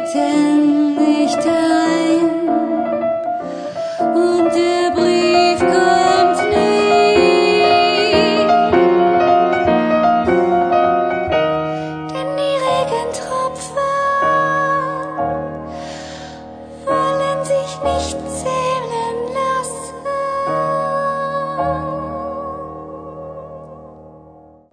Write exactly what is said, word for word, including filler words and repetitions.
denn nicht ein. Und der Brief kommt nie, denn die Regentropfen wollen sich nicht